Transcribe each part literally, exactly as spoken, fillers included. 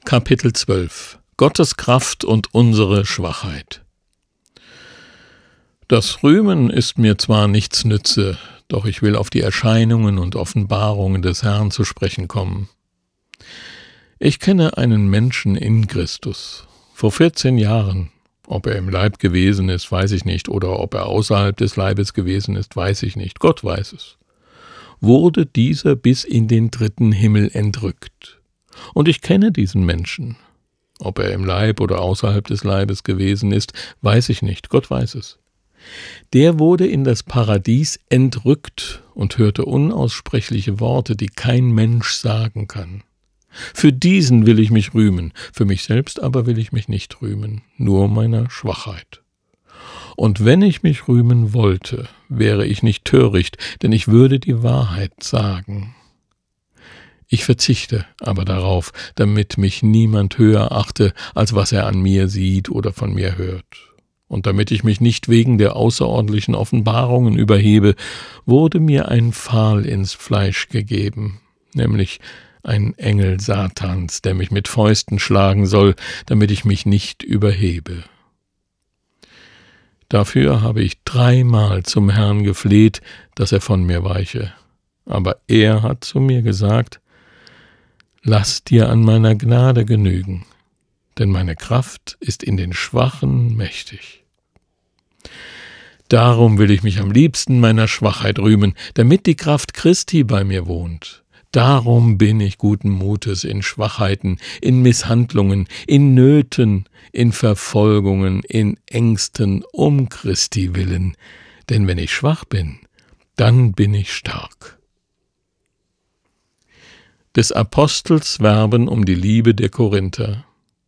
Kapitel zwölf. Gottes Kraft und unsere Schwachheit. Das Rühmen ist mir zwar nichts nütze, doch ich will auf die Erscheinungen und Offenbarungen des Herrn zu sprechen kommen. Ich kenne einen Menschen in Christus. Vor vierzehn Jahren, ob er im Leib gewesen ist, weiß ich nicht, oder ob er außerhalb des Leibes gewesen ist, weiß ich nicht, Gott weiß es, wurde dieser bis in den dritten Himmel entrückt. Und ich kenne diesen Menschen. Ob er im Leib oder außerhalb des Leibes gewesen ist, weiß ich nicht, Gott weiß es. Der wurde in das Paradies entrückt und hörte unaussprechliche Worte, die kein Mensch sagen kann. Für diesen will ich mich rühmen, für mich selbst aber will ich mich nicht rühmen, nur meiner Schwachheit. Und wenn ich mich rühmen wollte, wäre ich nicht töricht, denn ich würde die Wahrheit sagen. Ich verzichte aber darauf, damit mich niemand höher achte, als was er an mir sieht oder von mir hört. Und damit ich mich nicht wegen der außerordentlichen Offenbarungen überhebe, wurde mir ein Pfahl ins Fleisch gegeben, nämlich ein Engel Satans, der mich mit Fäusten schlagen soll, damit ich mich nicht überhebe. Dafür habe ich dreimal zum Herrn gefleht, dass er von mir weiche. Aber er hat zu mir gesagt: Lass dir an meiner Gnade genügen, denn meine Kraft ist in den Schwachen mächtig. Darum will ich mich am liebsten meiner Schwachheit rühmen, damit die Kraft Christi bei mir wohnt. Darum bin ich guten Mutes in Schwachheiten, in Misshandlungen, in Nöten, in Verfolgungen, in Ängsten um Christi willen. Denn wenn ich schwach bin, dann bin ich stark. Des Apostels Werben um die Liebe der Korinther.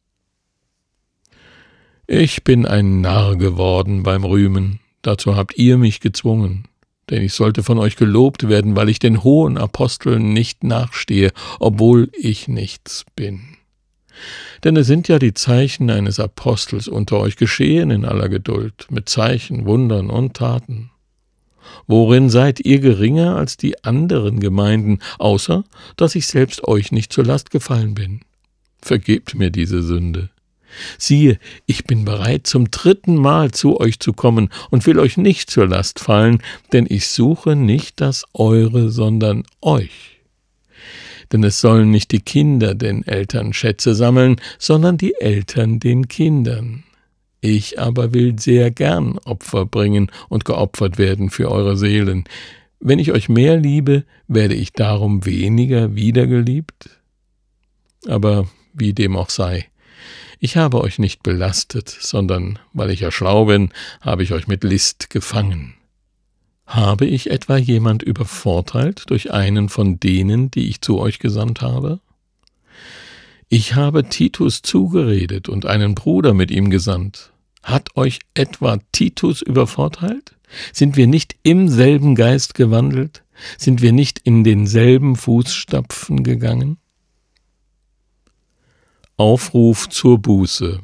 Ich bin ein Narr geworden beim Rühmen, dazu habt ihr mich gezwungen. Denn ich sollte von euch gelobt werden, weil ich den hohen Aposteln nicht nachstehe, obwohl ich nichts bin. Denn es sind ja die Zeichen eines Apostels unter euch geschehen in aller Geduld, mit Zeichen, Wundern und Taten. Worin seid ihr geringer als die anderen Gemeinden, außer dass ich selbst euch nicht zur Last gefallen bin? Vergebt mir diese Sünde. Siehe, ich bin bereit, zum dritten Mal zu euch zu kommen und will euch nicht zur Last fallen, denn ich suche nicht das Eure, sondern euch. Denn es sollen nicht die Kinder den Eltern Schätze sammeln, sondern die Eltern den Kindern. Ich aber will sehr gern Opfer bringen und geopfert werden für eure Seelen. Wenn ich euch mehr liebe, werde ich darum weniger wiedergeliebt? Aber wie dem auch sei, ich habe euch nicht belastet, sondern, weil ich ja schlau bin, habe ich euch mit List gefangen. Habe ich etwa jemand übervorteilt durch einen von denen, die ich zu euch gesandt habe? Ich habe Titus zugeredet und einen Bruder mit ihm gesandt. Hat euch etwa Titus übervorteilt? Sind wir nicht im selben Geist gewandelt? Sind wir nicht in denselben Fußstapfen gegangen? Aufruf zur Buße.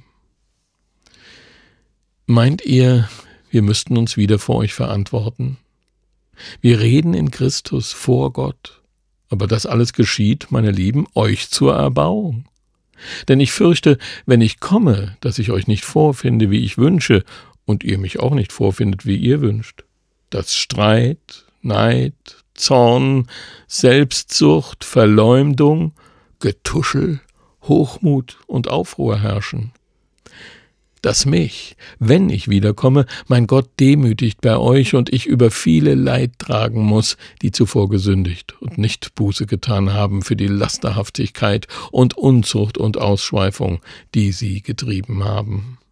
Meint ihr, wir müssten uns wieder vor euch verantworten? Wir reden in Christus vor Gott, aber das alles geschieht, meine Lieben, euch zur Erbauung. Denn ich fürchte, wenn ich komme, dass ich euch nicht vorfinde, wie ich wünsche, und ihr mich auch nicht vorfindet, wie ihr wünscht, dass Streit, Neid, Zorn, Selbstsucht, Verleumdung, Getuschel, Hochmut und Aufruhr herrschen. Dass mich, wenn ich wiederkomme, mein Gott demütigt bei euch und ich über viele Leid tragen muss, die zuvor gesündigt und nicht Buße getan haben für die Lasterhaftigkeit und Unzucht und Ausschweifung, die sie getrieben haben.